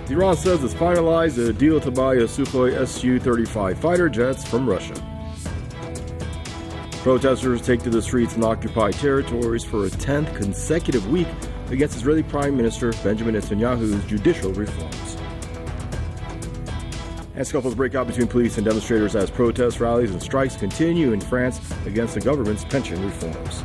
Iran says it's finalized a deal to buy a Sukhoi Su-35 fighter jets from Russia. Protesters take to the streets in occupied territories for a 10th consecutive week against Israeli Prime Minister Benjamin Netanyahu's judicial reforms. And scuffles break out between police and demonstrators as protest rallies and strikes continue in France against the government's pension reforms.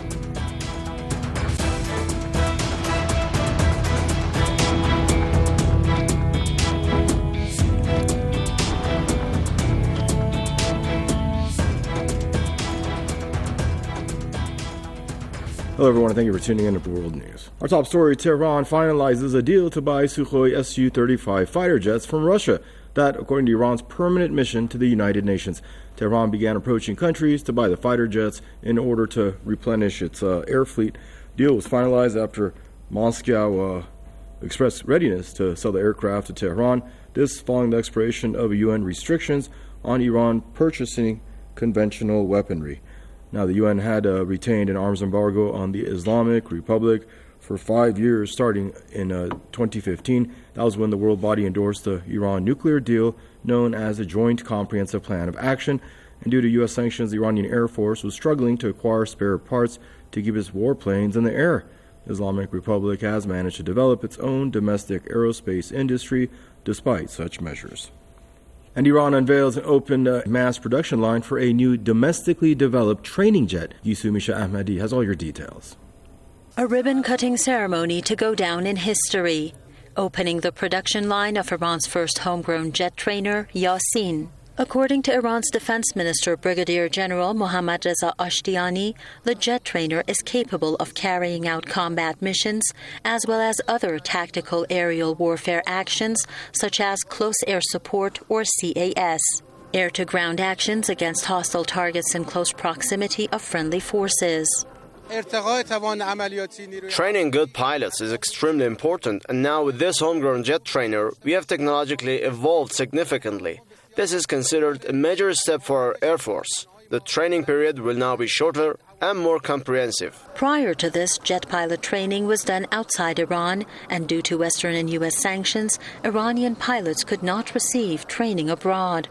Hello everyone, and thank you for tuning in to World News. Our top story, Tehran finalizes a deal to buy Sukhoi Su-35 fighter jets from Russia. That, according to Iran's permanent mission to the United Nations. Tehran began approaching countries to buy the fighter jets in order to replenish its air fleet. Deal was finalized after Moscow expressed readiness to sell the aircraft to Tehran. This following the expiration of UN restrictions on Iran purchasing conventional weaponry. Now, the UN had retained an arms embargo on the Islamic Republic for 5 years, starting in 2015. That was when the world body endorsed the Iran nuclear deal, known as the Joint Comprehensive Plan of Action. And due to U.S. sanctions, the Iranian Air Force was struggling to acquire spare parts to keep its warplanes in the air. The Islamic Republic has managed to develop its own domestic aerospace industry despite such measures. And Iran unveils an open mass production line for a new domestically developed training jet. Yisu Misha Ahmadi has all your details. A ribbon-cutting ceremony to go down in history, opening the production line of Iran's first homegrown jet trainer, Yasin. According to Iran's Defense Minister, Brigadier General Mohammad Reza Ashtiani, the jet trainer is capable of carrying out combat missions as well as other tactical aerial warfare actions such as close air support or CAS, air-to-ground actions against hostile targets in close proximity of friendly forces. Training good pilots is extremely important, and now with this homegrown jet trainer, we have technologically evolved significantly. This is considered a major step for our Air Force. The training period will now be shorter and more comprehensive. Prior to this, jet pilot training was done outside Iran, and due to Western and U.S. sanctions, Iranian pilots could not receive training abroad.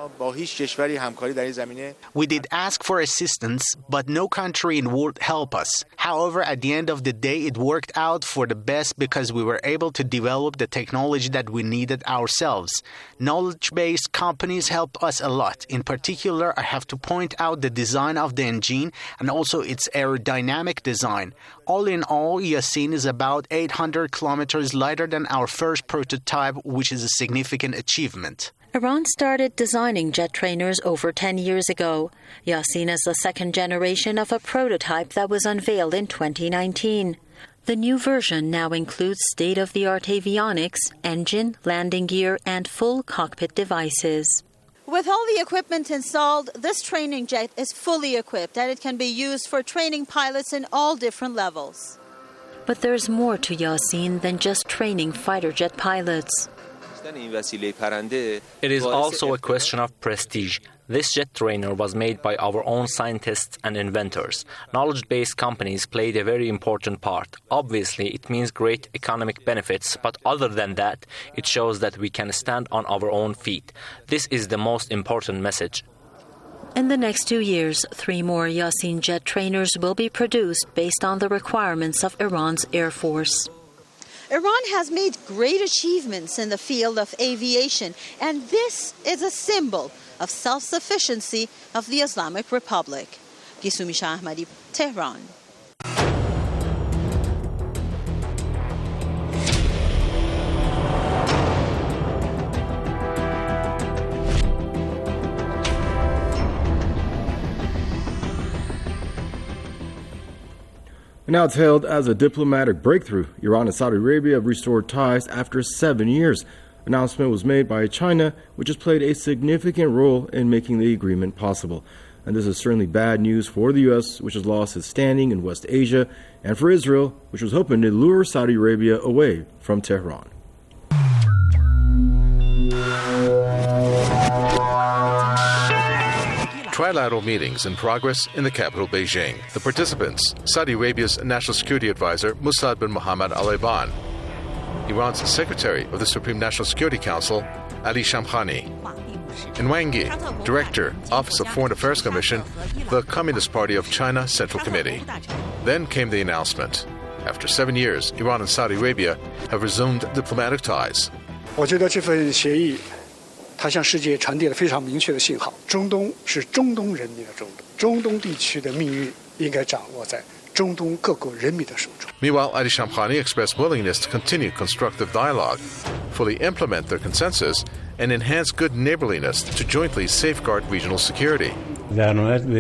We did ask for assistance, but no country in the world helped us. However, at the end of the day, it worked out for the best because we were able to develop the technology that we needed ourselves. Knowledge-based companies helped us a lot. In particular, I have to point out the design of the engine and also its aerodynamic design. All in all, Yasin is about 800 kilometers lighter than our first prototype, which is a significant achievement. Iran started designing jet trainers over 10 years ago. Yasin is the second generation of a prototype that was unveiled in 2019. The new version now includes state-of-the-art avionics, engine, landing gear, and full cockpit devices. With all the equipment installed, this training jet is fully equipped and it can be used for training pilots in all different levels. But there's more to Yasin than just training fighter jet pilots. It is also a question of prestige. This jet trainer was made by our own scientists and inventors. Knowledge-based companies played a very important part. Obviously, it means great economic benefits, but other than that, it shows that we can stand on our own feet. This is the most important message. In the next 2 years, 3 more Yasin jet trainers will be produced based on the requirements of Iran's Air Force. Iran has made great achievements in the field of aviation, and this is a symbol of self-sufficiency of the Islamic Republic. Yisu Misha Ahmadi, Tehran. Now it's hailed as a diplomatic breakthrough. Iran and Saudi Arabia have restored ties after 7 years. Announcement was made by China, which has played a significant role in making the agreement possible. And this is certainly bad news for the U.S., which has lost its standing in West Asia, and for Israel, which was hoping to lure Saudi Arabia away from Tehran. Trilateral meetings in progress in the capital, Beijing. The participants, Saudi Arabia's National Security Advisor, Mossad bin Mohammed Al-Eban, Iran's Secretary of the Supreme National Security Council, Ali Shamkhani. And Wang Yi, Director, Office of Foreign Affairs Commission, the Communist Party of China Central Committee. Then came the announcement. After 7 years, Iran and Saudi Arabia have resumed diplomatic ties. 我觉得这份协议它向世界传递了非常明确的信号，中东是中东人民的中东，中东地区的命运应该掌握在中东各国人民的手中。 Meanwhile, Ali Shamkhani expressed willingness to continue constructive dialogue, fully implement their consensus, and enhance good neighborliness to jointly safeguard regional security. At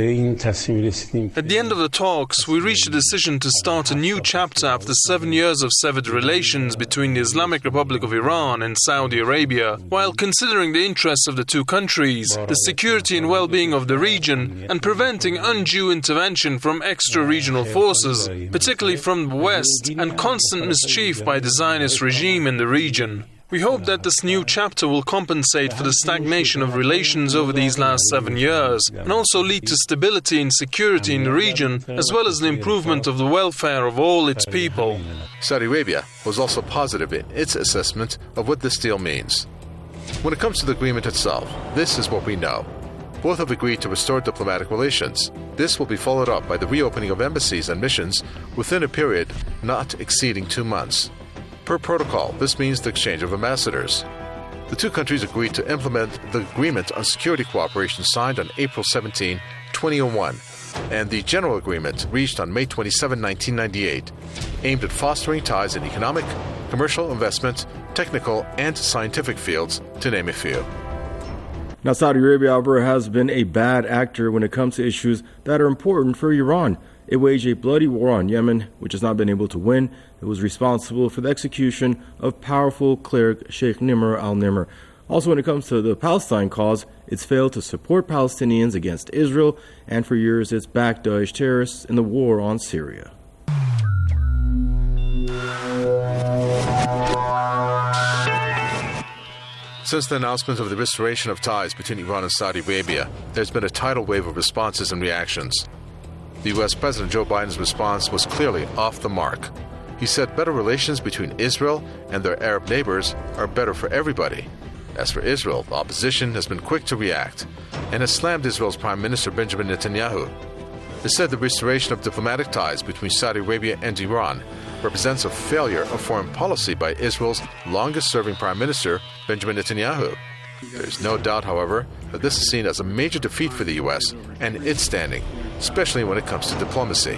the end of the talks, we reached a decision to start a new chapter after 7 years of severed relations between the Islamic Republic of Iran and Saudi Arabia, while considering the interests of the two countries, the security and well-being of the region, and preventing undue intervention from extra-regional forces, particularly from the West, and constant mischief by the Zionist regime in the region. We hope that this new chapter will compensate for the stagnation of relations over these last 7 years and also lead to stability and security in the region, as well as the improvement of the welfare of all its people. Saudi Arabia was also positive in its assessment of what this deal means. When it comes to the agreement itself, this is what we know. Both have agreed to restore diplomatic relations. This will be followed up by the reopening of embassies and missions within a period not exceeding 2 months. Per protocol, this means the exchange of ambassadors. The two countries agreed to implement the Agreement on Security Cooperation signed on April 17, 2001, and the General Agreement reached on May 27, 1998, aimed at fostering ties in economic, commercial investment, technical, and scientific fields, to name a few. Now, Saudi Arabia, however, has been a bad actor when it comes to issues that are important for Iran. It waged a bloody war on Yemen, which has not been able to win. It was responsible for the execution of powerful cleric Sheikh Nimr al-Nimr. Also, when it comes to the Palestine cause, it's failed to support Palestinians against Israel, and for years it's backed Daesh terrorists in the war on Syria. Since the announcement of the restoration of ties between Iran and Saudi Arabia, there's been a tidal wave of responses and reactions. The U.S. President Joe Biden's response was clearly off the mark. He said better relations between Israel and their Arab neighbors are better for everybody. As for Israel, the opposition has been quick to react and has slammed Israel's Prime Minister Benjamin Netanyahu. It said the restoration of diplomatic ties between Saudi Arabia and Iran represents a failure of foreign policy by Israel's longest-serving Prime Minister, Benjamin Netanyahu. There is no doubt, however, that this is seen as a major defeat for the U.S. and its standing, especially when it comes to diplomacy.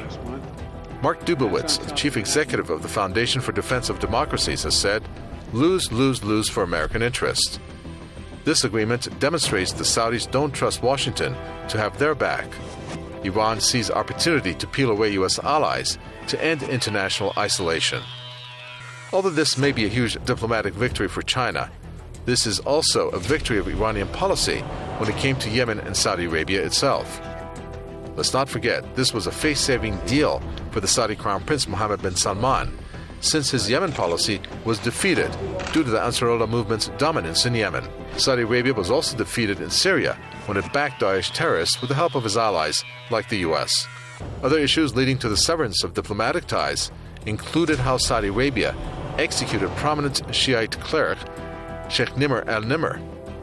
Mark Dubowitz, the chief executive of the Foundation for Defense of Democracies, has said, lose, lose, lose for American interests. This agreement demonstrates the Saudis don't trust Washington to have their back. Iran sees opportunity to peel away U.S. allies to end international isolation. Although this may be a huge diplomatic victory for China, this is also a victory of Iranian policy when it came to Yemen and Saudi Arabia itself. Let's not forget, this was a face-saving deal for the Saudi Crown Prince Mohammed bin Salman, since his Yemen policy was defeated due to the Ansarullah movement's dominance in Yemen. Saudi Arabia was also defeated in Syria when it backed Daesh terrorists with the help of his allies like the U.S. Other issues leading to the severance of diplomatic ties included how Saudi Arabia executed prominent Shiite cleric Sheikh Nimr al-Nimr.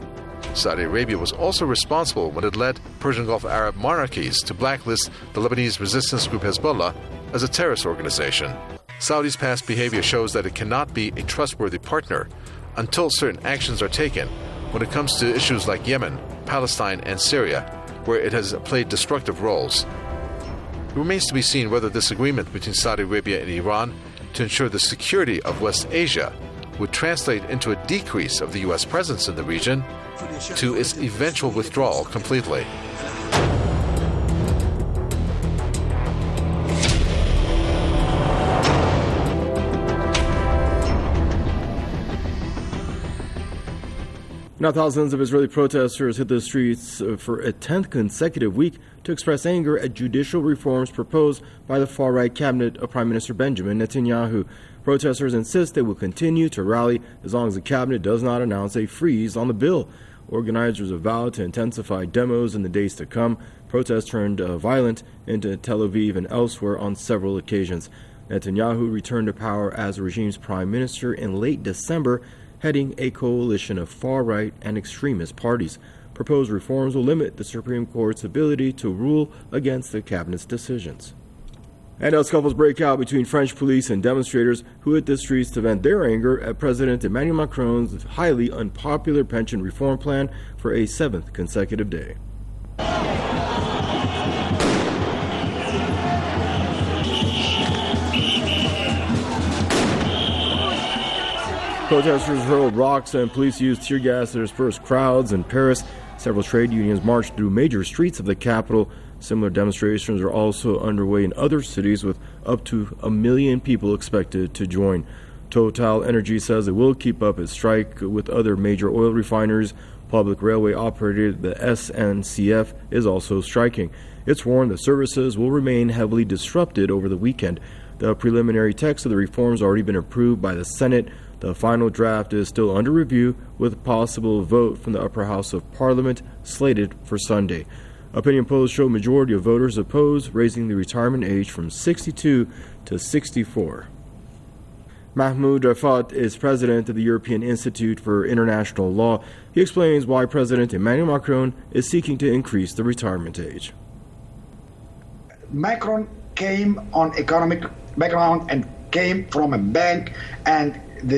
Saudi Arabia was also responsible when it led Persian Gulf Arab monarchies to blacklist the Lebanese resistance group Hezbollah as a terrorist organization. Saudi's past behavior shows that it cannot be a trustworthy partner until certain actions are taken when it comes to issues like Yemen, Palestine, and Syria, where it has played destructive roles. It remains to be seen whether this agreement between Saudi Arabia and Iran to ensure the security of West Asia would translate into a decrease of the U.S. presence in the region to its eventual withdrawal completely. Now, thousands of Israeli protesters hit the streets for a 10th consecutive week to express anger at judicial reforms proposed by the far-right cabinet of Prime Minister Benjamin Netanyahu. Protesters insist they will continue to rally as long as the cabinet does not announce a freeze on the bill. Organizers have vowed to intensify demos in the days to come. Protests turned violent into Tel Aviv and elsewhere on several occasions. Netanyahu returned to power as the regime's prime minister in late December, heading a coalition of far-right and extremist parties. Proposed reforms will limit the Supreme Court's ability to rule against the cabinet's decisions. And as scuffles break out between French police and demonstrators who hit the streets to vent their anger at President Emmanuel Macron's highly unpopular pension reform plan for a seventh consecutive day. Protesters hurled rocks and police used tear gas to disperse crowds in Paris. Several trade unions marched through major streets of the capital. Similar demonstrations are also underway in other cities with up to 1 million people expected to join. Total Energy says it will keep up its strike with other major oil refiners. Public railway operator the SNCF is also striking. It's warned the services will remain heavily disrupted over the weekend. The preliminary text of the reforms has already been approved by the Senate. The final draft is still under review, with a possible vote from the upper house of Parliament slated for Sunday. Opinion polls show a majority of voters oppose raising the retirement age from 62 to 64. Mahmoud Rafat is president of the European Institute for International Law. He explains why President Emmanuel Macron is seeking to increase the retirement age. Macron came on economic background and came from a bank, and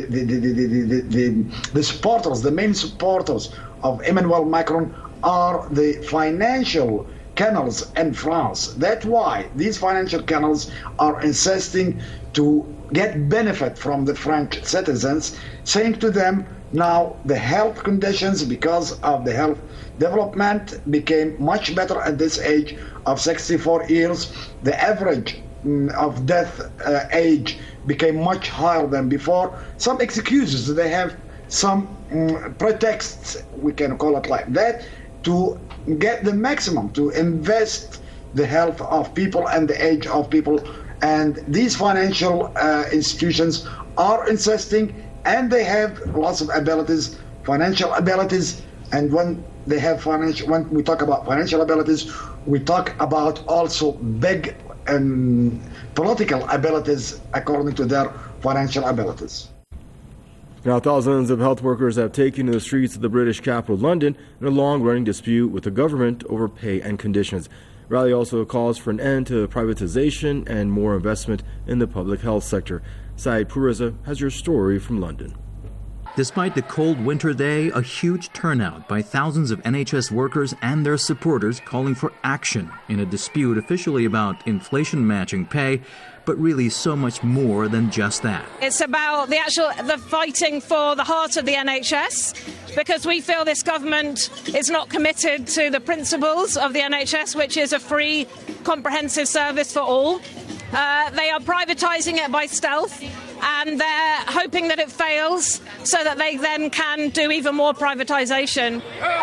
the supporters, the main supporters of Emmanuel Macron are the financial canals in France. That's why these financial canals are insisting to get benefit from the French citizens, saying to them, now the health conditions because of the health development became much better at this age of 64 years. The average of death age became much higher than before. Some excuses, they have some pretexts, we can call it like that, to get the maximum, to invest the health of people and the age of people. And these financial institutions are insisting, and they have lots of abilities, financial abilities. And when they have when we talk about financial abilities, we talk about also big political abilities according to their financial abilities. Now, thousands of health workers have taken to the streets of the British capital, London, in a long-running dispute with the government over pay and conditions. The rally also calls for an end to privatization and more investment in the public health sector. Saeed Puriza has your story from London. Despite the cold winter day, a huge turnout by thousands of NHS workers and their supporters calling for action in a dispute officially about inflation-matching pay, but really so much more than just that. It's about the fighting for the heart of the NHS, because we feel this government is not committed to the principles of the NHS, which is a free, comprehensive service for all. They are privatising it by stealth, and they're hoping that it fails so that they then can do even more privatisation.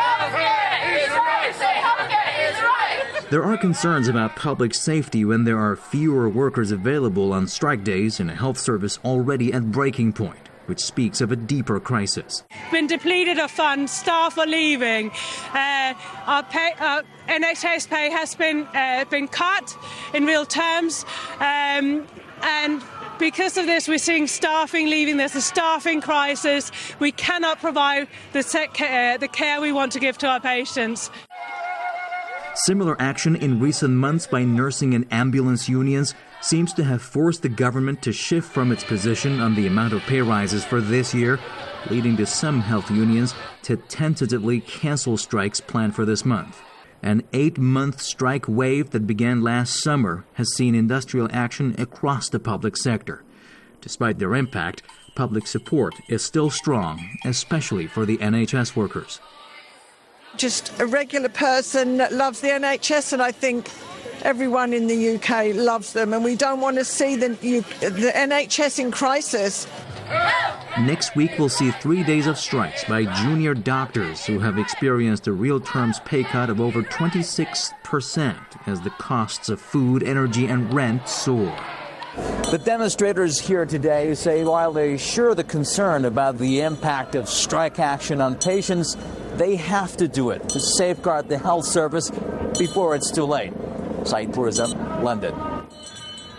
There are concerns about public safety when there are fewer workers available on strike days in a health service already at breaking point, which speaks of a deeper crisis. Been depleted of funds, staff are leaving, our NHS pay has been cut in real terms, and because of this, we're seeing staffing leaving. There's a staffing crisis. We cannot provide the care we want to give to our patients. Similar action in recent months by nursing and ambulance unions seems to have forced the government to shift from its position on the amount of pay rises for this year, leading to some health unions to tentatively cancel strikes planned for this month. An 8-month strike wave that began last summer has seen industrial action across the public sector. Despite their impact, public support is still strong, especially for the NHS workers. Just a regular person that loves the NHS, and I think everyone in the UK loves them, and we don't want to see the NHS in crisis. Next week we'll see 3 days of strikes by junior doctors who have experienced a real terms pay cut of over 26% as the costs of food, energy and rent soar. The demonstrators here today say while they share the concern about the impact of strike action on patients, they have to do it to safeguard the health service before it's too late. Saeed Puriza, London.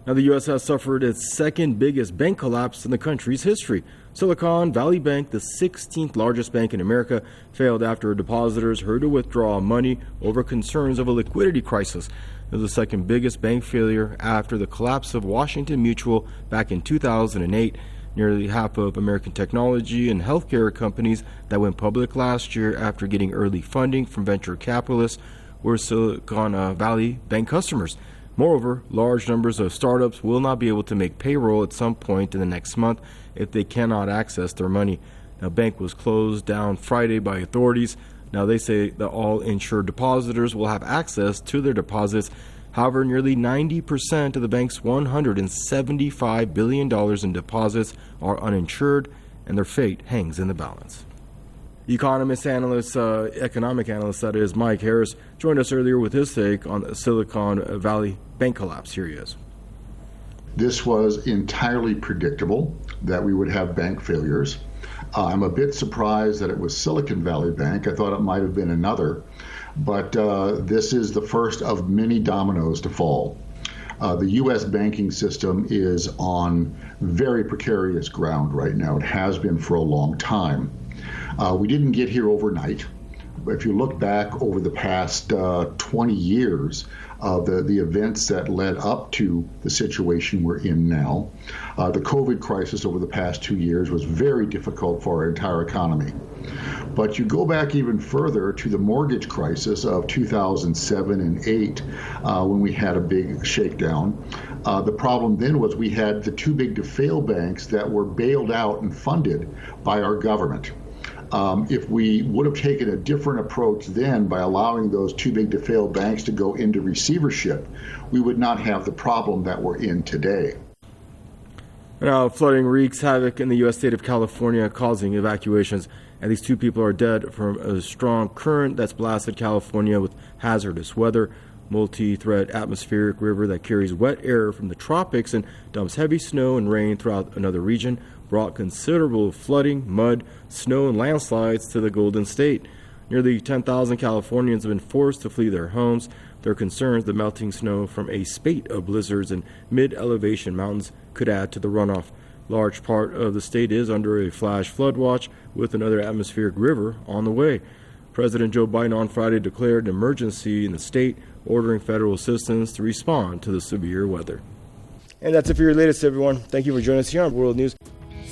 Now, the U.S. has suffered its second biggest bank collapse in the country's history. Silicon Valley Bank, the 16th largest bank in America, failed after depositors heard to withdraw money over concerns of a liquidity crisis. It was the second biggest bank failure after the collapse of Washington Mutual back in 2008. Nearly half of American technology and healthcare companies that went public last year after getting early funding from venture capitalists were Silicon Valley Bank customers. Moreover, large numbers of startups will not be able to make payroll at some point in the next month if they cannot access their money. Now, bank was closed down Friday by authorities. Now, they say that all insured depositors will have access to their deposits. However, nearly 90% of the bank's $175 billion in deposits are uninsured, and their fate hangs in the balance. Economic analyst that is, Mike Harris, joined us earlier with his take on the Silicon Valley Bank collapse. Here he is. This was entirely predictable that we would have bank failures. I'm a bit surprised that it was Silicon Valley Bank. I thought it might have been another. But this is the first of many dominoes to fall. The U.S. banking system is on very precarious ground right now. It has been for a long time. We didn't get here overnight. If you look back over the past 20 years, the events that led up to the situation we're in now, the COVID crisis over the past 2 years was very difficult for our entire economy. But you go back even further to the mortgage crisis of 2007 and 8, when we had a big shakedown. The problem then was we had the too big to fail banks that were bailed out and funded by our government. If we would have taken a different approach then by allowing those too big to fail banks to go into receivership, we would not have the problem that we're in today. Now, flooding wreaks havoc in the U.S. state of California, causing evacuations. At least 2 people are dead from a strong current that's blasted California with hazardous weather. Multi-threat atmospheric river that carries wet air from the tropics and dumps heavy snow and rain throughout another region brought considerable flooding, mud, snow, and landslides to the Golden State. Nearly 10,000 Californians have been forced to flee their homes. There are concerns the melting snow from a spate of blizzards in mid-elevation mountains could add to the runoff. Large part of the state is under a flash flood watch with another atmospheric river on the way. President Joe Biden on Friday declared an emergency in the state, ordering federal assistance to respond to the severe weather. And that's it for your latest, everyone. Thank you for joining us here on World News.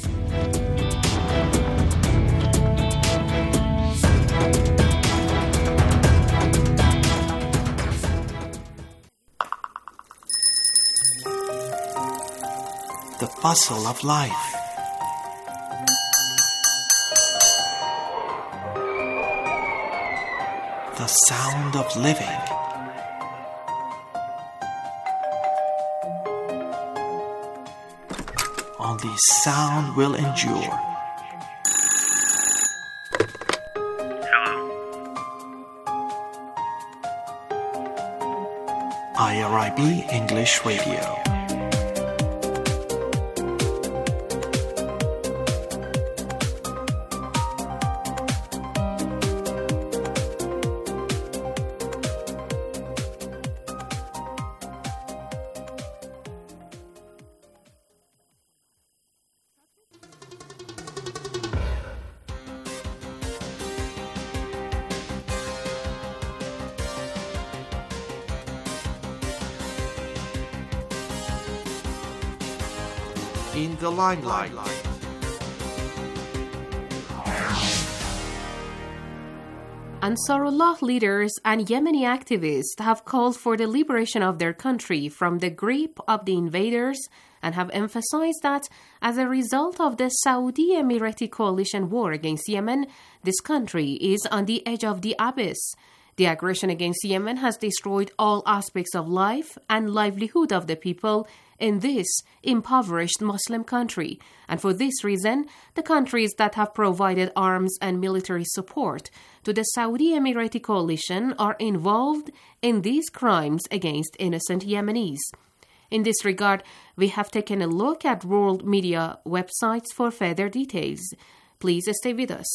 The bustle of life. The sound of living. Only sound will endure. IRIB English Radio. In the limelight. Ansarullah leaders and Yemeni activists have called for the liberation of their country from the grip of the invaders and have emphasized that as a result of the Saudi Emirati coalition war against Yemen, this country is on the edge of the abyss. The aggression against Yemen has destroyed all aspects of life and livelihood of the people in this impoverished Muslim country, and for this reason, the countries that have provided arms and military support to the Saudi Emirati coalition are involved in these crimes against innocent Yemenis. In this regard, we have taken a look at world media websites for further details. Please stay with us.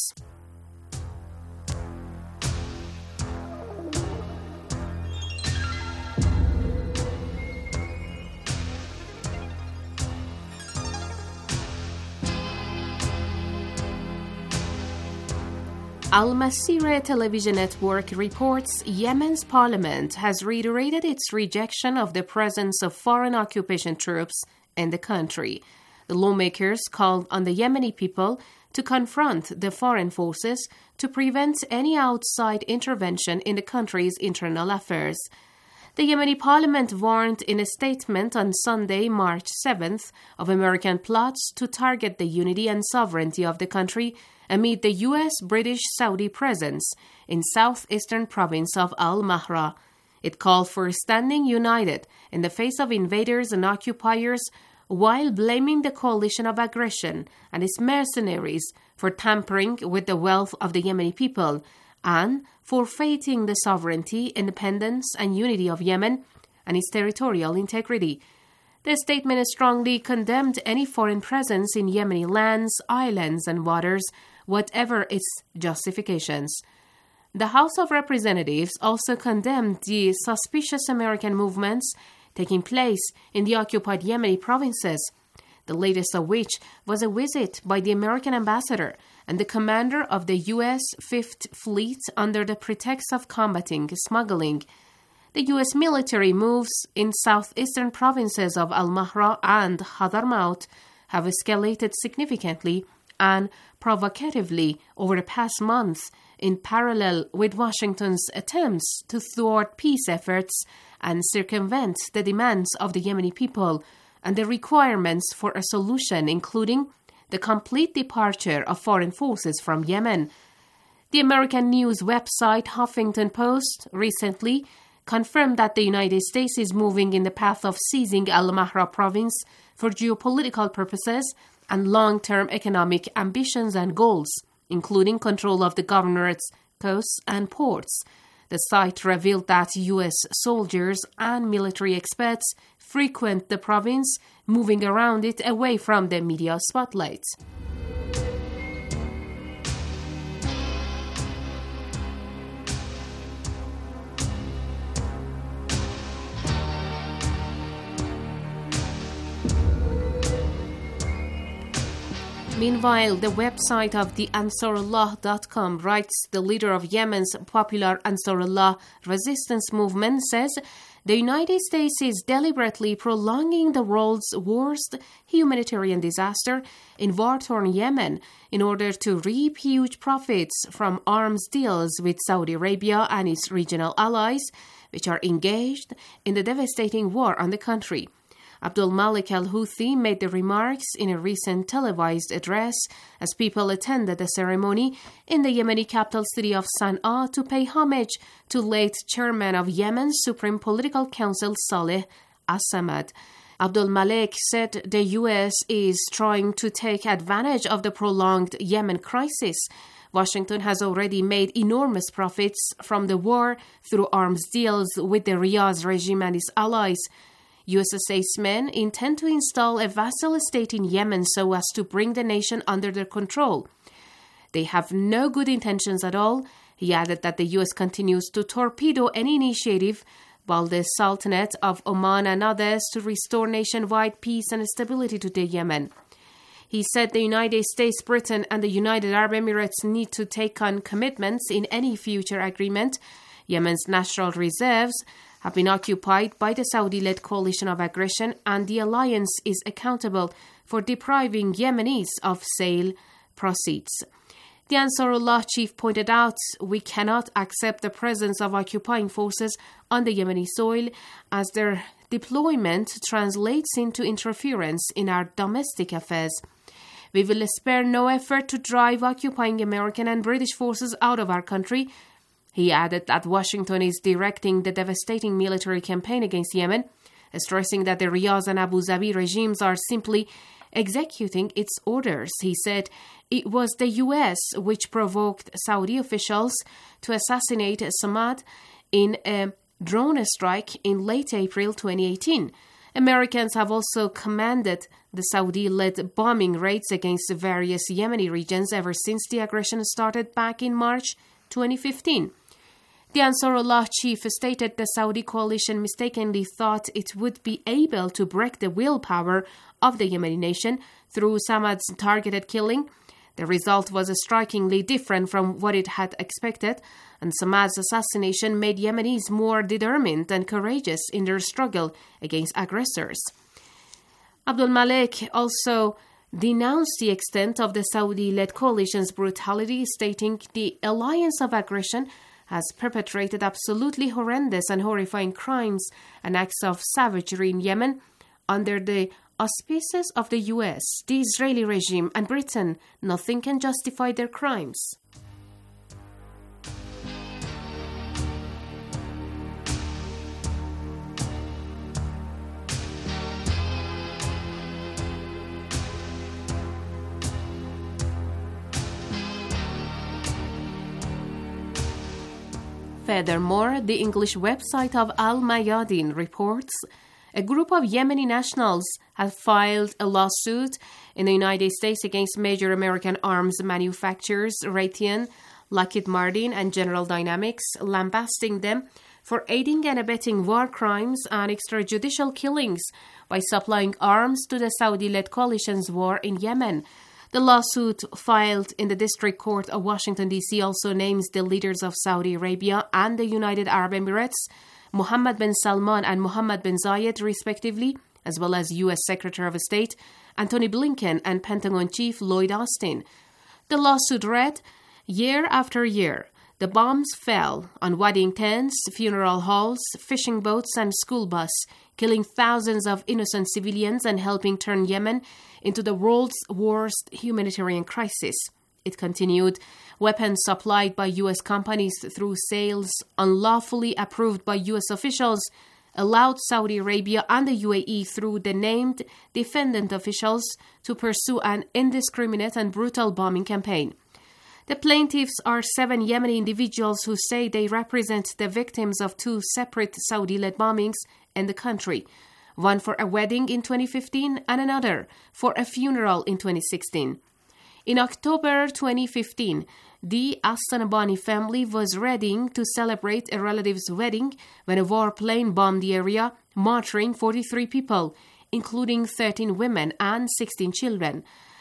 Al Masirah television network reports Yemen's parliament has reiterated its rejection of the presence of foreign occupation troops in the country. The lawmakers called on the Yemeni people to confront the foreign forces to prevent any outside intervention in the country's internal affairs. The Yemeni parliament warned in a statement on Sunday, March 7th, of American plots to target the unity and sovereignty of the country amid the U.S.-British-Saudi presence in southeastern province of Al-Mahra. It called for standing united in the face of invaders and occupiers while blaming the coalition of aggression and its mercenaries for tampering with the wealth of the Yemeni people and forfeiting the sovereignty, independence, and unity of Yemen and its territorial integrity. The statement strongly condemned any foreign presence in Yemeni lands, islands, and waters, whatever its justifications. The House of Representatives also condemned the suspicious American movements taking place in the occupied Yemeni provinces, the latest of which was a visit by the American ambassador and the commander of the U.S. Fifth Fleet under the pretext of combating smuggling. The U.S. military moves in southeastern provinces of Al-Mahra and Hadramaut have escalated significantly and provocatively over the past month, in parallel with Washington's attempts to thwart peace efforts and circumvent the demands of the Yemeni people and the requirements for a solution, including the complete departure of foreign forces from Yemen. The American news website Huffington Post recently confirmed that the United States is moving in the path of seizing Al-Mahra province for geopolitical purposes and long-term economic ambitions and goals, including control of the governorate's coasts and ports. The site revealed that U.S. soldiers and military experts frequent the province, moving around it away from the media spotlight. Meanwhile, the website of the Ansarullah.com writes the leader of Yemen's popular Ansarullah resistance movement says the United States is deliberately prolonging the world's worst humanitarian disaster in war-torn Yemen in order to reap huge profits from arms deals with Saudi Arabia and its regional allies, which are engaged in the devastating war on the country. Abdul Malik al-Houthi made the remarks in a recent televised address as people attended the ceremony in the Yemeni capital city of Sana'a to pay homage to late chairman of Yemen's Supreme Political Council Saleh As-Samad. Abdul Malik said the U.S. is trying to take advantage of the prolonged Yemen crisis. Washington has already made enormous profits from the war through arms deals with the Riyadh regime and its allies. U.S. statesmen intend to install a vassal state in Yemen so as to bring the nation under their control. They have no good intentions at all. He added that the U.S. continues to torpedo any initiative by the Sultanate of Oman and others to restore nationwide peace and stability to the Yemen. He said the United States, Britain, and the United Arab Emirates need to take on commitments in any future agreement. Yemen's natural reserves have been occupied by the Saudi-led coalition of aggression, and the alliance is accountable for depriving Yemenis of sale proceeds. The Ansarullah chief pointed out, we cannot accept the presence of occupying forces on the Yemeni soil as their deployment translates into interference in our domestic affairs. We will spare no effort to drive occupying American and British forces out of our country. He added that Washington is directing the devastating military campaign against Yemen, stressing that the Riyadh and Abu Dhabi regimes are simply executing its orders. He said it was the U.S. which provoked Saudi officials to assassinate Samad in a drone strike in late April 2018. Americans have also commanded the Saudi-led bombing raids against various Yemeni regions ever since the aggression started back in March 2015. The Ansarullah chief stated the Saudi coalition mistakenly thought it would be able to break the willpower of the Yemeni nation through Samad's targeted killing. The result was strikingly different from what it had expected, and Samad's assassination made Yemenis more determined and courageous in their struggle against aggressors. Abdul Malek also denounced the extent of the Saudi-led coalition's brutality, stating the alliance of aggression has perpetrated absolutely horrendous and horrifying crimes and acts of savagery in Yemen under the auspices of the US, the Israeli regime, and Britain. Nothing can justify their crimes. Furthermore, the English website of Al Mayadin reports a group of Yemeni nationals have filed a lawsuit in the United States against major American arms manufacturers Raytheon, Lockheed Martin, and General Dynamics, lambasting them for aiding and abetting war crimes and extrajudicial killings by supplying arms to the Saudi-led coalition's war in Yemen. The lawsuit filed in the District Court of Washington, D.C. also names the leaders of Saudi Arabia and the United Arab Emirates, Mohammed bin Salman and Mohammed bin Zayed, respectively, as well as U.S. Secretary of State Antony Blinken and Pentagon Chief Lloyd Austin. The lawsuit read, "Year after year, the bombs fell on wedding tents, funeral halls, fishing boats, and school bus, killing thousands of innocent civilians and helping turn Yemen into the world's worst humanitarian crisis." It continued, "Weapons supplied by U.S. companies through sales unlawfully approved by U.S. officials allowed Saudi Arabia and the UAE through the named defendant officials to pursue an indiscriminate and brutal bombing campaign." The plaintiffs are 7 Yemeni individuals who say they represent the victims of 2 separate Saudi-led bombings in the country, one for a wedding in 2015 and another for a funeral in 2016. In October 2015, the Astanabani family was ready to celebrate a relative's wedding when a warplane bombed the area, martyring 43 people, including 13 women and 16 children.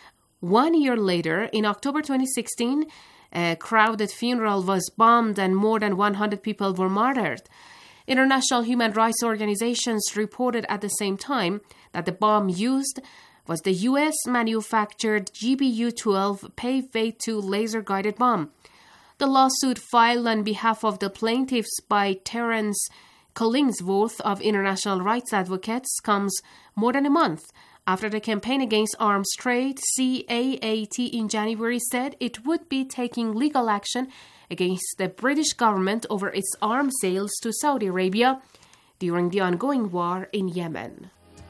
1 year later, in October 2016, a crowded funeral was bombed and more than 100 people were murdered. International human rights organizations reported at the same time that the bomb used was the U.S.-manufactured GBU-12 Paveway 2 laser-guided bomb. The lawsuit filed on behalf of the plaintiffs by Terence Collingsworth of International Rights Advocates comes more than a month after the Campaign Against Arms Trade, CAAT, in January said it would be taking legal action against the British government over its arms sales to Saudi Arabia during the ongoing war in Yemen.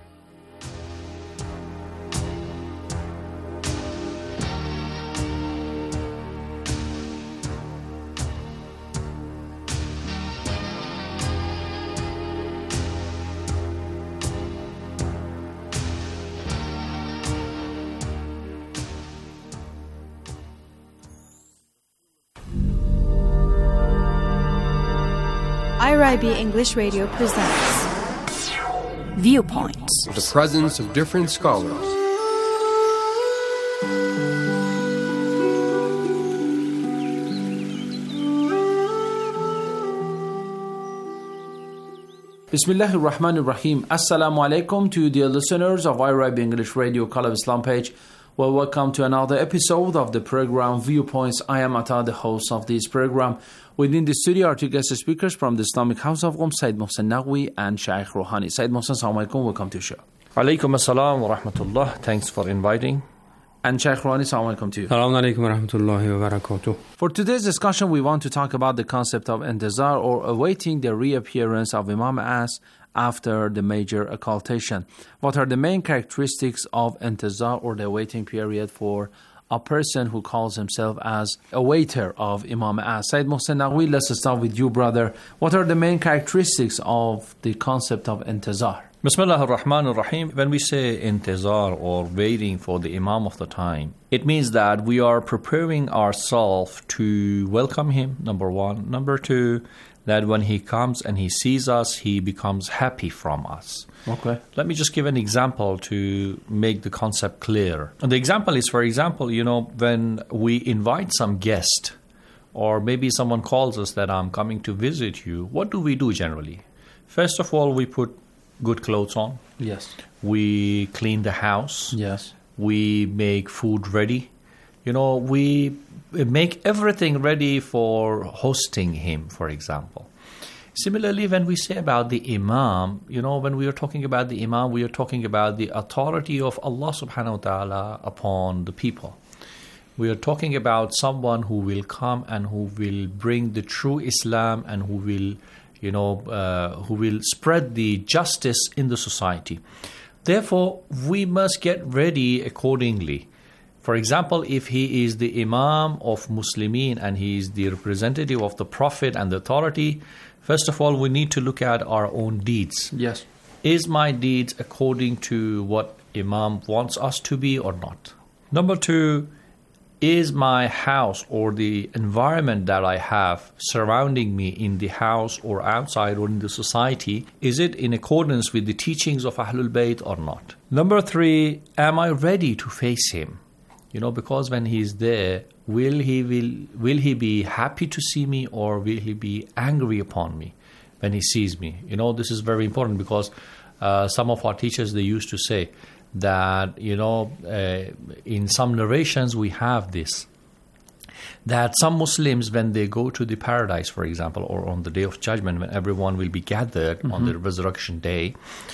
IRIB English Radio presents Viewpoints. The presence of different scholars. Bismillahir Rahmanir Rahim. Assalamu alaikum to dear listeners of IRIB English Radio Call of Islam page. Well, welcome to another episode of the program Viewpoints. I am Ata, the host of this program. Within the studio are 2 guest speakers from the Islamic House of Qom, Sayyid Mohsen Naqvi and Shaykh Rouhani. Sayyid Mohsen, assalamu alaikum, welcome to the show. Alaikum assalam wa rahmatullah, thanks for inviting. And Shaykh Rouhani, assalamu alaikum to you. Assalamu alaikum wa rahmatullahi wa barakatuh. For today's discussion, we want to talk about the concept of intizar, or awaiting the reappearance of Imam As after the major occultation. What are the main characteristics of intizar, or the awaiting period, for a person who calls himself as a waiter of Imam As? Sayyid Mohsen Naqvi, let's start with you, brother. What are the main characteristics of the concept of intizar? Bismillah ar-Rahman ar-Rahim. When we say intizar, or waiting for the Imam of the time, it means that we are preparing ourselves to welcome him, number one. Number two, that when he comes and he sees us, he becomes happy from us. Okay. Let me just give an example to make the concept clear. And the example is, for example, when we invite some guest, or maybe someone calls us that I'm coming to visit you, what do we do generally? First of all, we put good clothes on. Yes. We clean the house. Yes. We make food ready. We make everything ready for hosting him, for example. Similarly, when we say about the Imam, when we are talking about the Imam, we are talking about the authority of Allah subhanahu wa ta'ala upon the people. We are talking about someone who will come and who will bring the true Islam and who will spread the justice in the society. Therefore, we must get ready accordingly. For example, if he is the Imam of Muslimin and he is the representative of the Prophet and the authority, first of all, we need to look at our own deeds. Yes. Is my deeds according to what Imam wants us to be or not? Number two, is my house or the environment that I have surrounding me in the house or outside or in the society, is it in accordance with the teachings of Ahlul Bayt or not? Number three, am I ready to face him? Because when he's there, will he be happy to see me or will he be angry upon me when he sees me? This is very important because some of our teachers, they used to say that, in some narrations we have this, that some Muslims, when they go to the paradise, for example, or on the Day of Judgment, when everyone will be gathered on the resurrection day,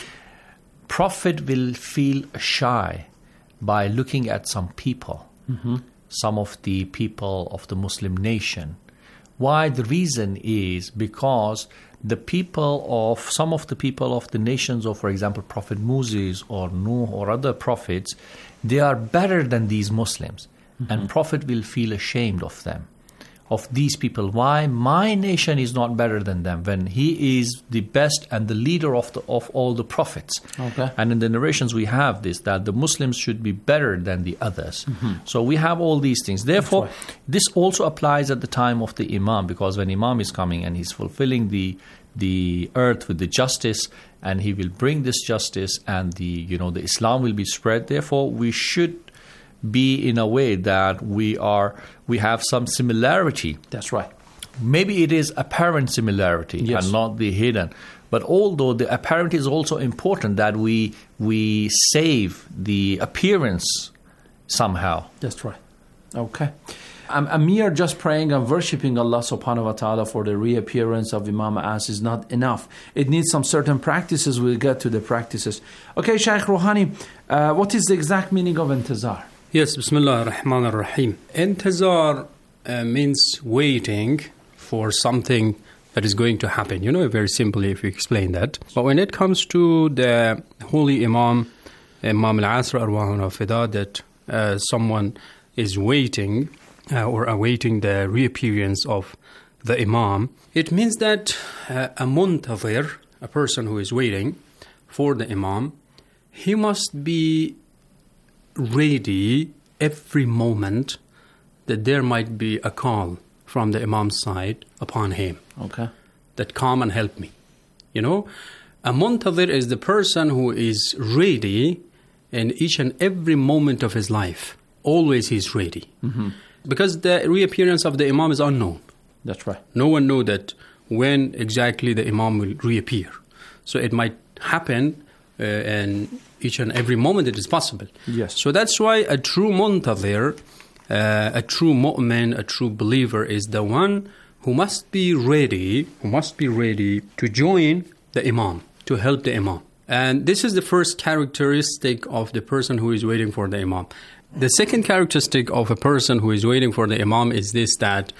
Prophet will feel shy by looking at some people, some of the people of the Muslim nation. Why? The reason is because some of the people of the nations of, for example, Prophet Moses or Nuh or other prophets, they are better than these Muslims. And Prophet will feel ashamed of them, of these people. Why? My nation is not better than them when he is the best and the leader of all the prophets. Okay. And in the narrations we have this, that the Muslims should be better than the others. So we have all these things. Therefore, this also applies at the time of the Imam, because when Imam is coming and he's fulfilling the earth with the justice, and he will bring this justice, and the Islam will be spread. Therefore, we should be in a way that we have some similarity. That's right. Maybe it is apparent similarity and not the hidden. But although the apparent is also important, that we save the appearance somehow. That's right. Okay. A mere just praying and worshipping Allah subhanahu wa ta'ala for the reappearance of Imam As is not enough. It needs some certain practices. We'll get to the practices. Okay, Shaykh Rouhani, what is the exact meaning of intizar? Yes, Bismillah ar-Rahman ar-Rahim. Intizar means waiting for something that is going to happen. Very simply if you explain that. But when it comes to the holy Imam al-Asr arwahuna fida, that someone is waiting or awaiting the reappearance of the Imam, it means that a muntazir, a person who is waiting for the Imam, he must be ready every moment that there might be a call from the Imam's side upon him. Okay. That come and help me. A muntazir is the person who is ready in each and every moment of his life. Always he's ready. Because the reappearance of the Imam is unknown. That's right. No one knows that when exactly the Imam will reappear. So it might happen in each and every moment it is possible. Yes. So that's why a true muntazir, a true mu'min, a true believer is the one who must be ready to join the Imam, to help the Imam. And this is the first characteristic of the person who is waiting for the Imam. The second characteristic of a person who is waiting for the Imam is this, that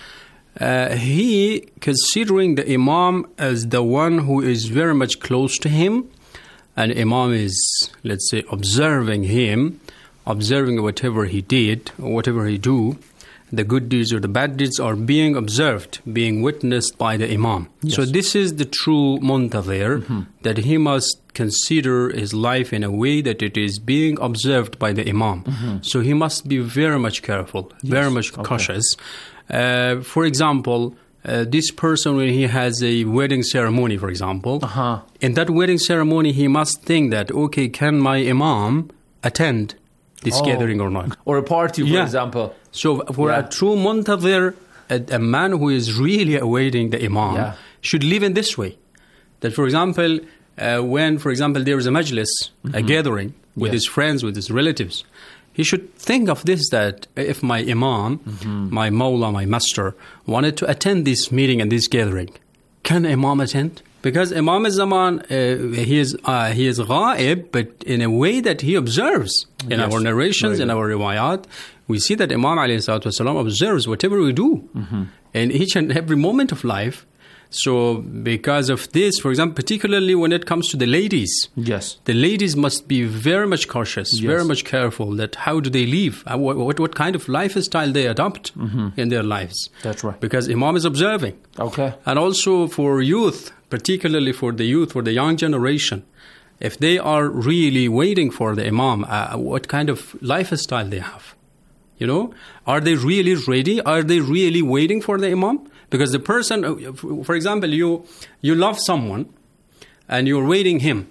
he considering the Imam as the one who is very much close to him, and Imam is, let's say, observing him, observing whatever he did, whatever he do, the good deeds or the bad deeds are being observed, being witnessed by the Imam. Yes. So this is the true muntazir, that he must consider his life in a way that it is being observed by the Imam. So he must be very much careful, very much cautious. For example, this person, when he has a wedding ceremony, for example, in that wedding ceremony, he must think that, okay, can my imam attend this gathering or not? Or a party, for example. So for a true muntazir, a man who is really awaiting the imam should live in this way. That, for example, when, for example, there is a majlis, a gathering with his friends, with his relatives, he should think of this, that if my imam, my mawla, my master, wanted to attend this meeting and this gathering, can imam attend? Because Imam al-Zaman, he is ghaib, but in a way that he observes. In our narrations, in our riwayat, we see that Imam ﷺ observes whatever we do in each and every moment of life. So because of this, for example, particularly when it comes to the ladies, the ladies must be very much cautious, very much careful that how do they live, what kind of lifestyle they adopt in their lives. That's right. Because Imam is observing. Okay. And also for youth, particularly for the youth, for the young generation, if they are really waiting for the Imam, what kind of lifestyle they have. You know, are they really ready? Are they really waiting for the Imam? Because the person, for example, you love someone and you're waiting him.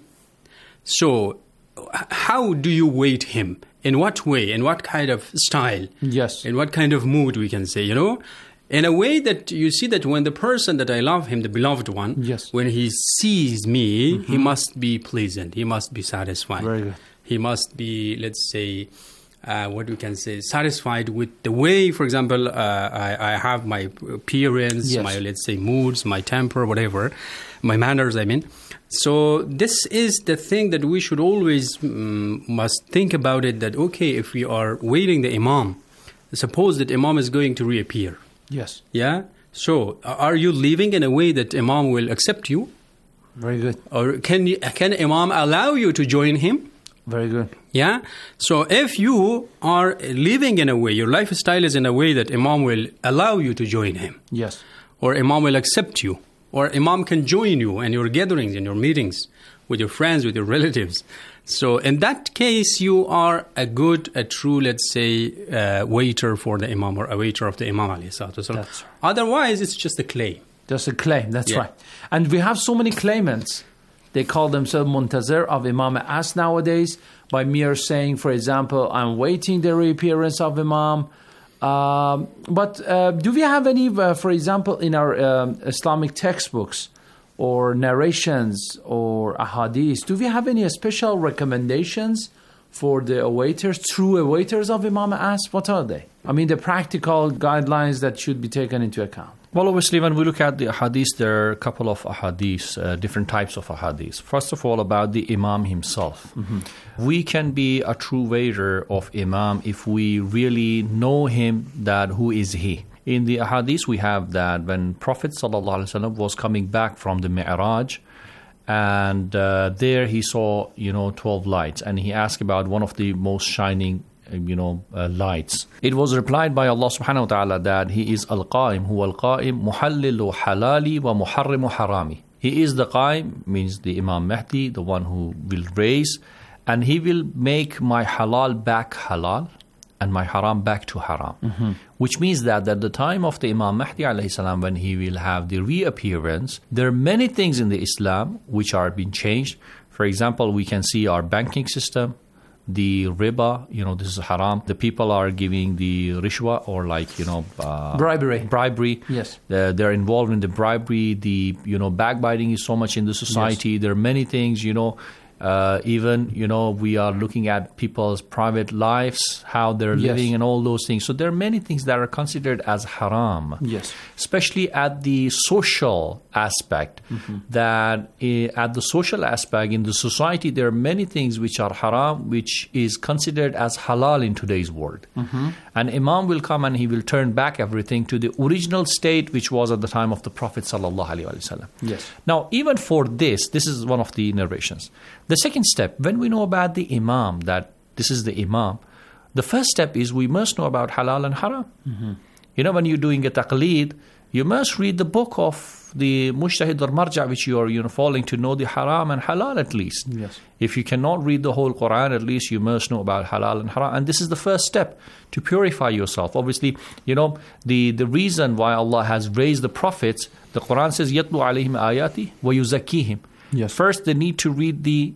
So how do you wait him? In what way? In what kind of style? Yes. In what kind of mood, we can say, you know? In a way that you see that when the person that I love him, the beloved one, when he sees me, he must be pleasant. He must be satisfied. Very good. He must be, let's say, what we can say, satisfied with the way, for example, I have my appearance, my, let's say, moods, my temper, whatever, my manners, I mean. So this is the thing that we should always must think about it, that, okay, if we are waiting the Imam, suppose that Imam is going to reappear. Yes. Yeah? So are you living in a way that Imam will accept you? Very good. Or can Imam allow you to join him? Very good. Yeah? So if you are living in a way, your lifestyle is in a way that Imam will allow you to join him. Yes. Or Imam will accept you. Or Imam can join you in your gatherings, in your meetings, with your friends, with your relatives. So in that case, you are a true, let's say, waiter for the Imam, or a waiter of the Imam ﷺ. Right. Otherwise, it's just a claim. Just a claim, that's right. And we have so many claimants. They call themselves muntazir of Imam As nowadays by mere saying, for example, I'm waiting the reappearance of Imam. But do we have any, for example, in our Islamic textbooks or narrations or ahadith, do we have any special recommendations for the awaiters, true awaiters of Imam As? What are they? I mean, the practical guidelines that should be taken into account. Well, obviously, when we look at the ahadith, there are a couple of ahadith, different types of ahadith. First of all, about the Imam himself. We can be a true waiter of Imam if we really know him, that who is he. In the ahadith, we have that when Prophet ﷺ was coming back from the Mi'raj, and there he saw, 12 lights, and he asked about one of the most shining lights. It was replied by Allah subhanahu wa ta'ala that He is Al-Qa'im, huwa Al-Qa'im, muhallilu halali wa muharrimu harami. He is the Qa'im, means the Imam Mahdi, the one who will raise, and he will make my halal back halal and my haram back to haram. Which means that at the time of the Imam Mahdi alayhi salam, when he will have the reappearance, there are many things in the Islam which are being changed. For example, we can see our banking system, the riba, this is haram. The people are giving the rishwa, or bribery. Yes. They're involved in the bribery. The, backbiting is so much in the society. Yes. There are many things, even, we are looking at people's private lives, how they're living and all those things. So there are many things that are considered as haram. Yes. Especially at the social aspect. That at the social aspect in the society, there are many things which are haram, which is considered as halal in today's world. And Imam will come and he will turn back everything to the original state, which was at the time of the Prophet ﷺ. Yes. Now, even for this is one of the narrations. The second step, when we know about the Imam, that this is the Imam, the first step is we must know about halal and haram. When you're doing a taqleed, You must read the book of the Mujtahid al-Marja', which you are following, to know the haram and halal at least. Yes. If you cannot read the whole Quran, at least you must know about halal and haram. And this is the first step to purify yourself. Obviously, the reason why Allah has raised the prophets, the Quran says, يَتْلُو عَلَيْهِمْ آيَاتِ وَيُزَكِّيهِمْ. Yes. First, they need to read the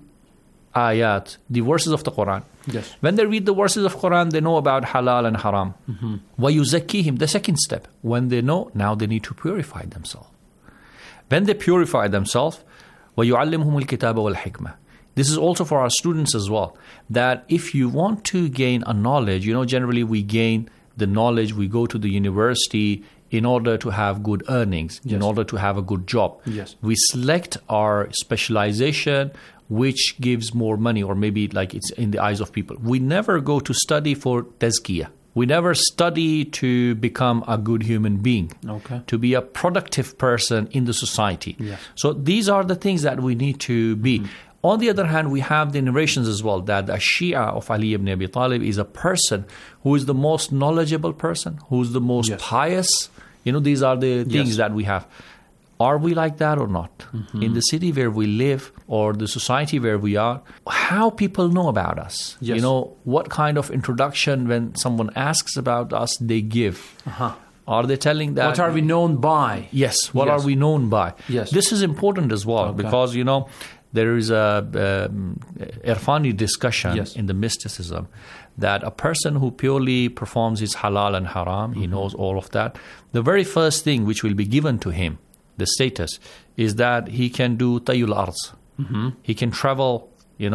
ayat, the verses of the Quran. Yes. When they read the verses of Quran, they know about halal and haram. وَيُزَكِّيهِمْ, the second step. When they know, now they need to purify themselves. When they purify themselves, وَيُعَلِّمْهُمُ الْكِتَابَ وَالْحِكْمَةِ. This is also for our students as well, that if you want to gain a knowledge, generally we gain the knowledge, we go to the university in order to have good earnings, Yes. in order to have a good job. Yes. We select our specialization, which gives more money, or maybe like it's in the eyes of people. We never go to study for tazkiyah. We never study to become a good human being, Okay. to be a productive person in the society. Yes. So these are the things that we need to be. On the other hand, we have the narrations as well that the Shia of Ali ibn Abi Talib is a person who is the most knowledgeable person, who is the most Yes. pious. These are the things Yes. that we have. Are we like that or not? In the city where we live or the society where we are, how people know about us? Yes. What kind of introduction when someone asks about us, they give? Are they telling that? What are we known by? Yes, what Yes. are we known by? Yes. This is important as well Okay. because, there is a Irfani discussion Yes. in the mysticism that a person who purely performs his halal and haram, he knows all of that, the very first thing which will be given to him, the status, is that he can do tayul arz. He can travel,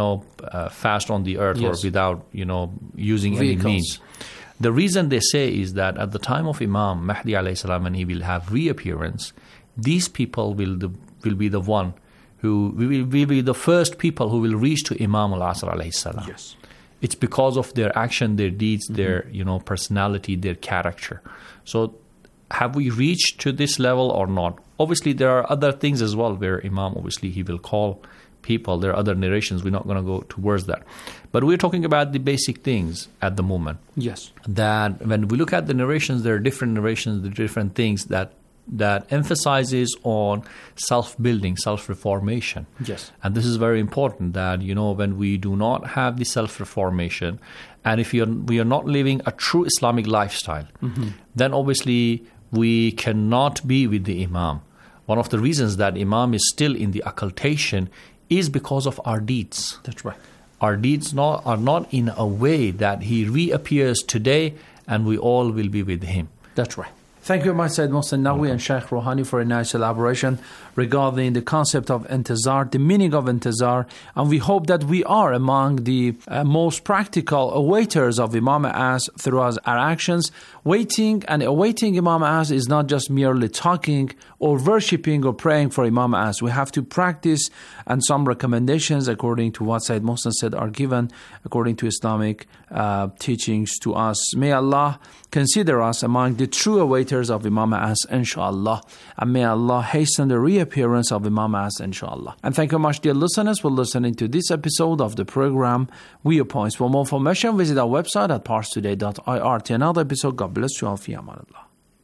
fast on the earth Yes. or without, using Vehicles. any means. The reason they say is that at the time of Imam Mahdi alayhi salam, when he will have reappearance, these people will be the one who will be the first people who will reach to Imam al-Asr alayhi salam. Yes. It's because of their action, their deeds, their personality, their character. So have we reached to this level or not? Obviously, there are other things as well where Imam, obviously, he will call people. There are other narrations. We're not going to go towards that. But we're talking about the basic things at the moment. Yes. That when we look at the narrations, there are different narrations, there are different things that emphasizes on self-building, self-reformation. Yes. And this is very important that, when we do not have the self-reformation, and if we are not living a true Islamic lifestyle, then obviously we cannot be with the Imam. One of the reasons that Imam is still in the occultation is because of our deeds. That's right. Our deeds are not in a way that he reappears today and we all will be with him. That's right. Thank you very much, Sayyid Mohsen Naqvi and Sheikh Rouhani, for a nice elaboration regarding the concept of intizar, the meaning of intizar, and we hope that we are among the most practical awaiters of Imam As throughout our actions. Waiting and awaiting Imam As is not just merely talking or worshipping or praying for Imam As. We have to practice, and some recommendations according to what Sayyid Mohsen said are given according to Islamic teachings to us. May Allah consider us among the true awaiters of Imam As, inshallah, and may Allah hasten the reappearance of Imam As, inshallah. And thank you very much, dear listeners, for listening to this episode of the program Viewpoints. For more information, visit our website at parstoday.ir. Till another episode, God bless you all. Fi amanillah.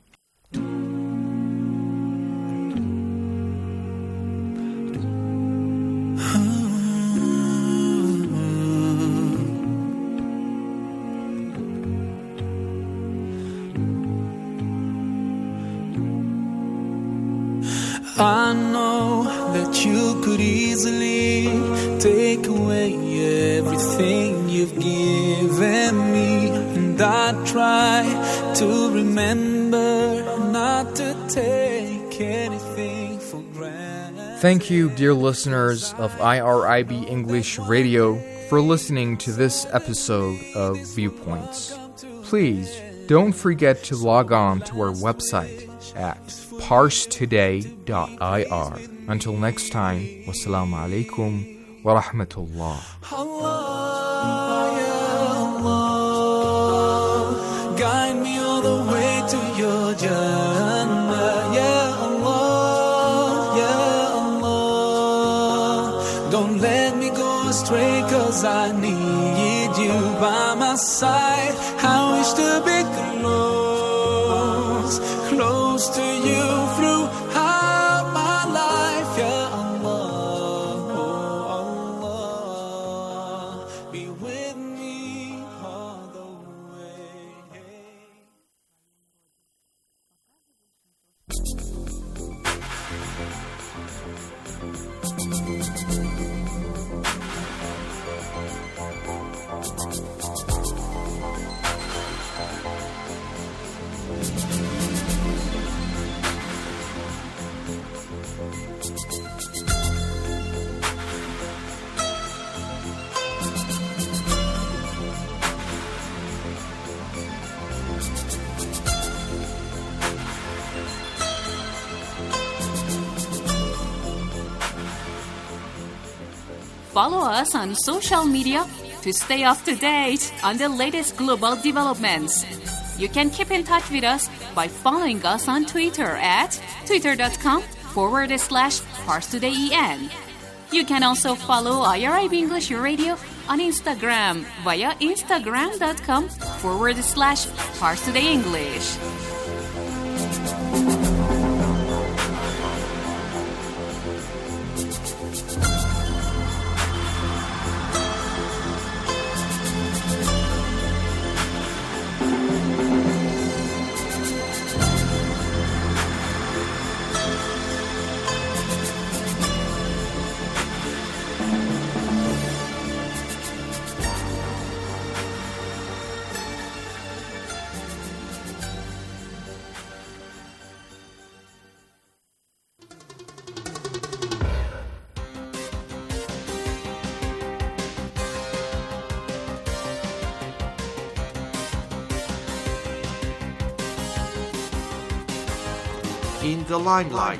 I know that you could easily take away everything you've given me, and I try to remember not to take anything for granted. Thank you, dear listeners of IRIB English Radio, for listening to this episode of Viewpoints. Please don't forget to log on to our website at parstoday.ir. Until next time, wassalamu alaikum wa rahmatullah. Allah, ya Allah, guide me all the way to your Jannah. Ya Allah, ya Allah, don't let me go astray, 'cause I need you by my side. I wish to be close to you. Follow us on social media to stay up to date on the latest global developments. You can keep in touch with us by following us on Twitter at twitter.com/ParsTodayEN. You can also follow IRIB English Radio on Instagram via instagram.com/ParsTodayEnglish. In the limelight.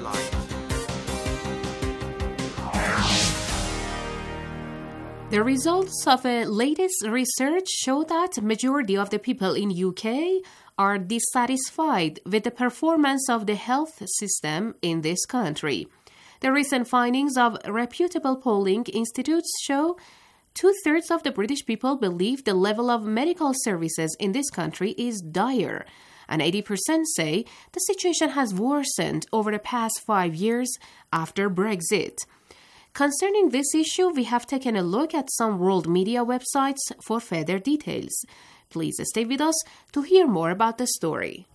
The results of a latest research show that majority of the people in UK are dissatisfied with the performance of the health system in this country. The recent findings of reputable polling institutes show 2/3 of the British people believe the level of medical services in this country is dire, and 80% say the situation has worsened over the past 5 years after Brexit. Concerning this issue, we have taken a look at some world media websites for further details. Please stay with us to hear more about the story.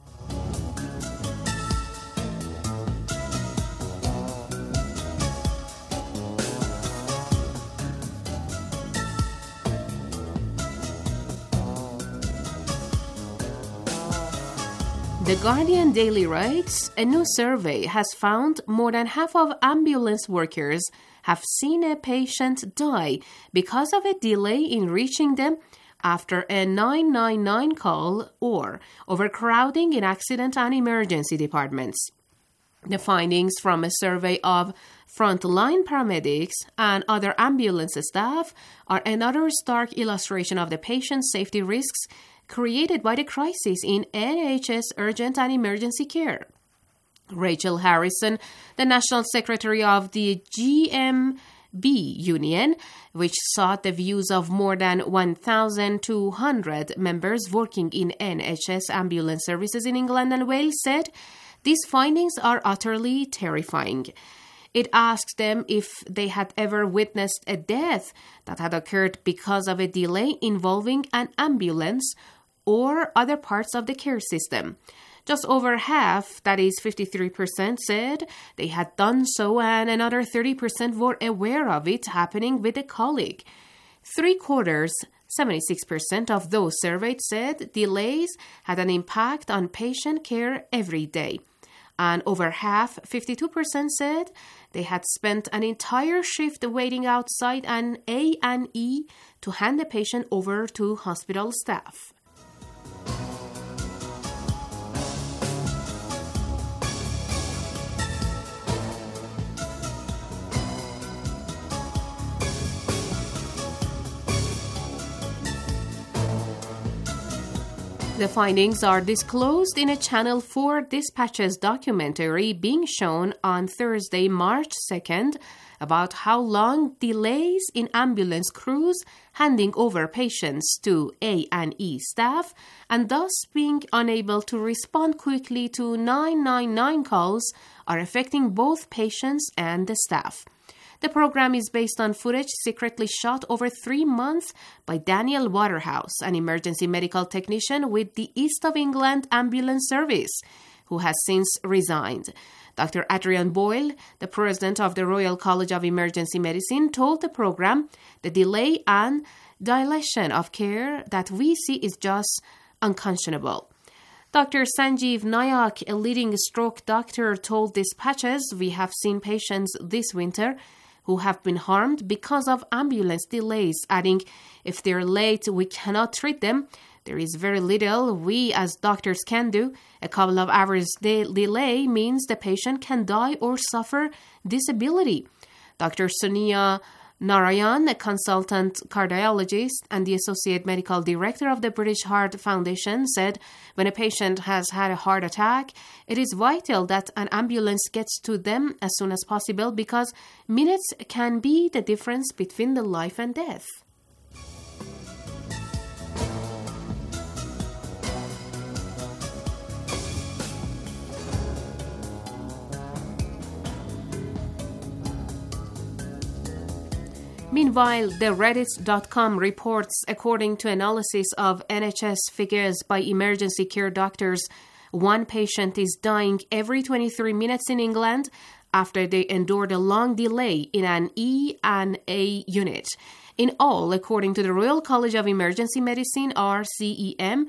The Guardian Daily writes, a new survey has found more than half of ambulance workers have seen a patient die because of a delay in reaching them after a 999 call or overcrowding in accident and emergency departments. The findings from a survey of frontline paramedics and other ambulance staff are another stark illustration of the patient safety risks created by the crisis in NHS urgent and emergency care. Rachel Harrison, the National Secretary of the GMB Union, which sought the views of more than 1,200 members working in NHS ambulance services in England and Wales, said, "These findings are utterly terrifying." It asked them if they had ever witnessed a death that had occurred because of a delay involving an ambulance or other parts of the care system. Just over half, that is 53%, said they had done so, and another 30% were aware of it happening with a colleague. 3/4, 76% of those surveyed said delays had an impact on patient care every day. And over half, 52%, said they had spent an entire shift waiting outside an A&E to hand the patient over to hospital staff. The findings are disclosed in a Channel 4 Dispatches documentary being shown on Thursday, March 2nd, about how long delays in ambulance crews handing over patients to A&E staff and thus being unable to respond quickly to 999 calls are affecting both patients and the staff. The program is based on footage secretly shot over 3 months by Daniel Waterhouse, an emergency medical technician with the East of England Ambulance Service, who has since resigned. Dr. Adrian Boyle, the president of the Royal College of Emergency Medicine, told the program the delay and dilation of care that we see is just unconscionable. Dr. Sanjeev Nayak, a leading stroke doctor, told Dispatches, "We have seen patients this winter who have been harmed because of ambulance delays," adding, "If they're late, we cannot treat them. There is very little we as doctors can do. A couple of hours delay means the patient can die or suffer disability." Dr. Sonia Narayan, a consultant cardiologist and the associate medical director of the British Heart Foundation, said when a patient has had a heart attack, it is vital that an ambulance gets to them as soon as possible because minutes can be the difference between the life and death. Meanwhile, the Reddit.com reports, according to analysis of NHS figures by emergency care doctors, one patient is dying every 23 minutes in England after they endured a long delay in an E&A unit. In all, according to the Royal College of Emergency Medicine, RCEM,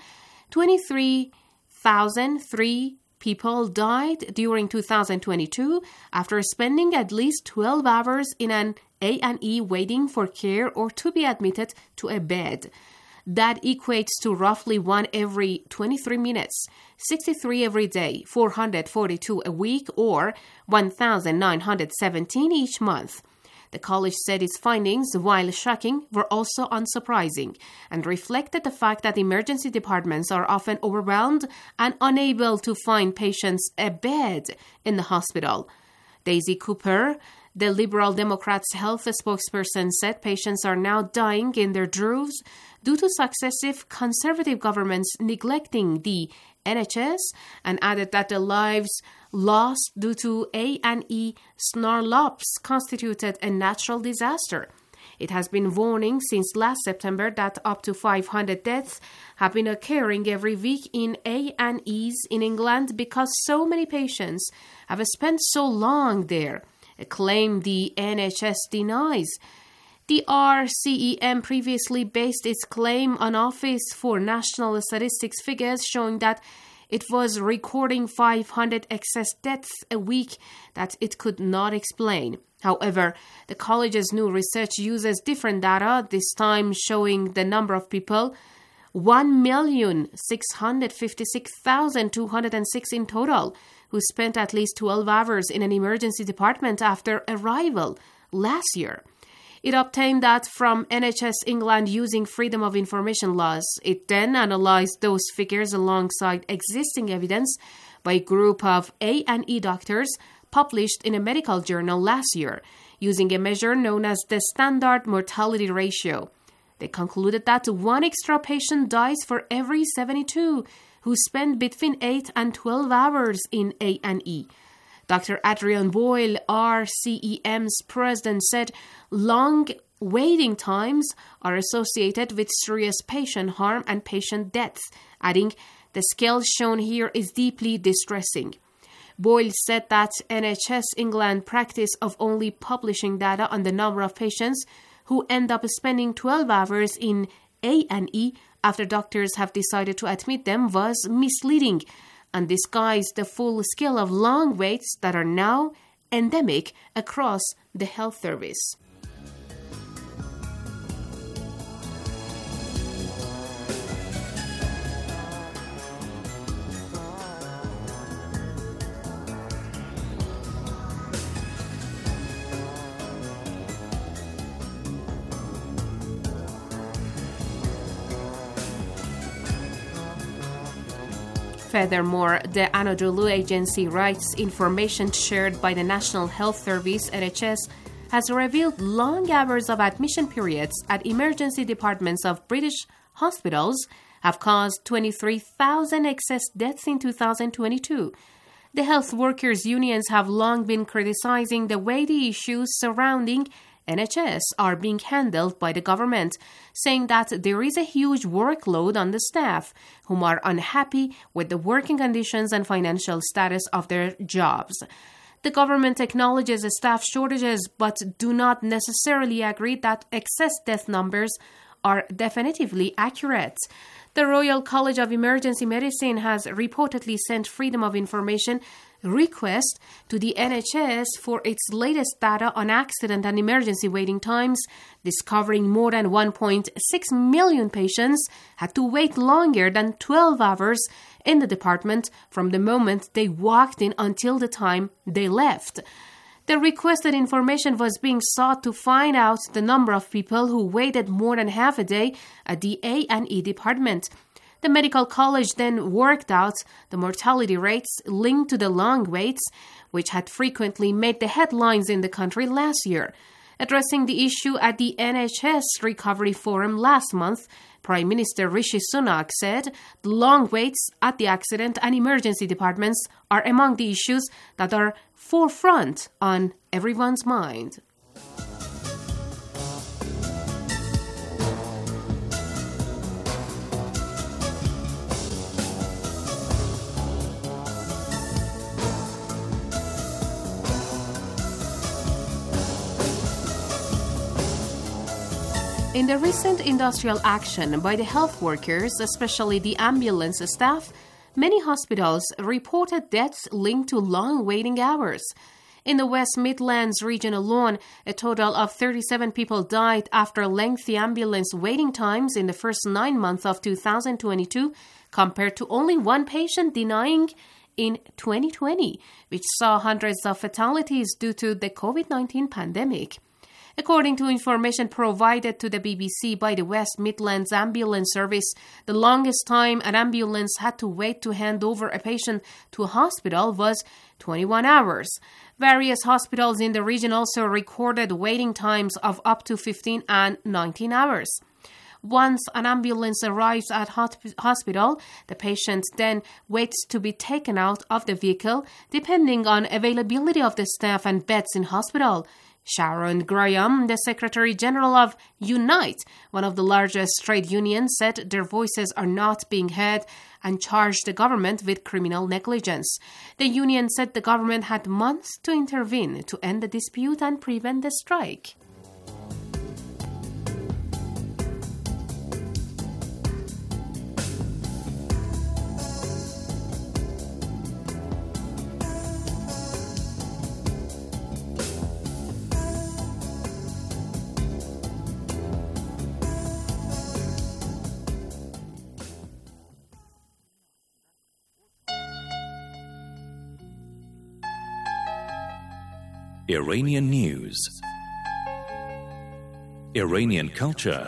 23,003 people died during 2022 after spending at least 12 hours in an A&E waiting for care or to be admitted to a bed. That equates to roughly 1 every 23 minutes, 63 every day, 442 a week, or 1,917 each month. The college said its findings, while shocking, were also unsurprising and reflected the fact that emergency departments are often overwhelmed and unable to find patients a bed in the hospital. Daisy Cooper, the Liberal Democrats' health spokesperson, said patients are now dying in their droves due to successive Conservative governments neglecting the NHS, and added that the lives lost due to A&E snarlops constituted a natural disaster. It has been warning since last September that up to 500 deaths have been occurring every week in A&Es in England because so many patients have spent so long there, a claim the NHS denies. The RCEM previously based its claim on Office for National Statistics figures showing that it was recording 500 excess deaths a week that it could not explain. However, the college's new research uses different data, this time showing the number of people, 1,656,206 in total, who spent at least 12 hours in an emergency department after arrival last year. It obtained that from NHS England using Freedom of Information laws. It then analysed those figures alongside existing evidence by a group of A&E doctors published in a medical journal last year, using a measure known as the Standard Mortality Ratio. They concluded that 1 extra patient dies for every 72 who spend between 8 and 12 hours in A&E. Dr. Adrian Boyle, RCEM's president, said long waiting times are associated with serious patient harm and patient deaths, adding, "The scale shown here is deeply distressing." Boyle said that NHS England practice of only publishing data on the number of patients who end up spending 12 hours in A&E after doctors have decided to admit them was misleading and disguised the full scale of long waits that are now endemic across the health service. Furthermore, the Anadolu Agency writes information shared by the National Health Service, NHS, has revealed long hours of admission periods at emergency departments of British hospitals have caused 23,000 excess deaths in 2022. The health workers' unions have long been criticizing the way the issues surrounding NHS are being handled by the government, saying that there is a huge workload on the staff, whom are unhappy with the working conditions and financial status of their jobs. The government acknowledges staff shortages, but do not necessarily agree that excess death numbers are definitively accurate. The Royal College of Emergency Medicine has reportedly sent Freedom of Information request to the NHS for its latest data on accident and emergency waiting times, discovering more than 1.6 million patients had to wait longer than 12 hours in the department from the moment they walked in until the time they left. The requested information was being sought to find out the number of people who waited more than half a day at the A&E department. The medical college then worked out the mortality rates linked to the long waits, which had frequently made the headlines in the country last year. Addressing the issue at the NHS Recovery Forum last month, Prime Minister Rishi Sunak said the long waits at the accident and emergency departments are among the issues that are forefront on everyone's mind. In the recent industrial action by the health workers, especially the ambulance staff, many hospitals reported deaths linked to long waiting hours. In the West Midlands region alone, a total of 37 people died after lengthy ambulance waiting times in the first 9 months of 2022, compared to only one patient dying in 2020, which saw hundreds of fatalities due to the COVID-19 pandemic. According to information provided to the BBC by the West Midlands Ambulance Service, the longest time an ambulance had to wait to hand over a patient to a hospital was 21 hours. Various hospitals in the region also recorded waiting times of up to 15 and 19 hours. Once an ambulance arrives at hospital, the patient then waits to be taken out of the vehicle, depending on availability of the staff and beds in hospital. Sharon Graham, the Secretary General of Unite, one of the largest trade unions, said their voices are not being heard and charged the government with criminal negligence. The union said the government had months to intervene to end the dispute and prevent the strike. Iranian news, Iranian culture,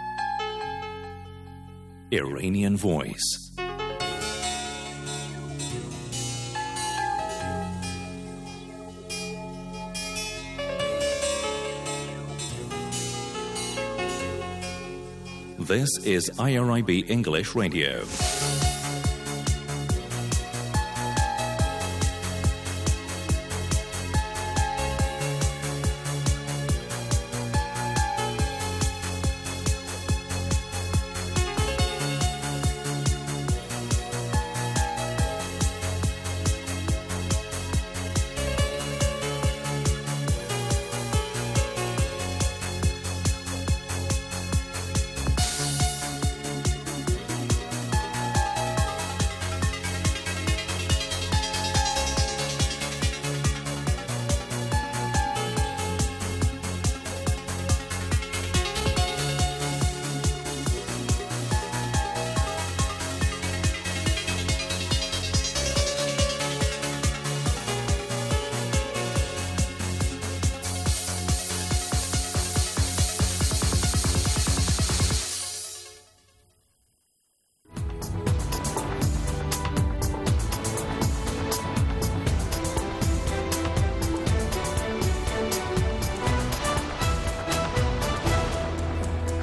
Iranian voice. This is IRIB English Radio.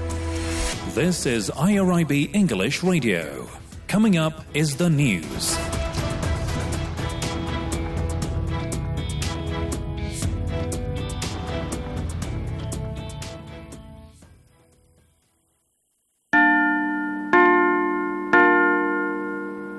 This is IRIB English Radio. Coming up is the news.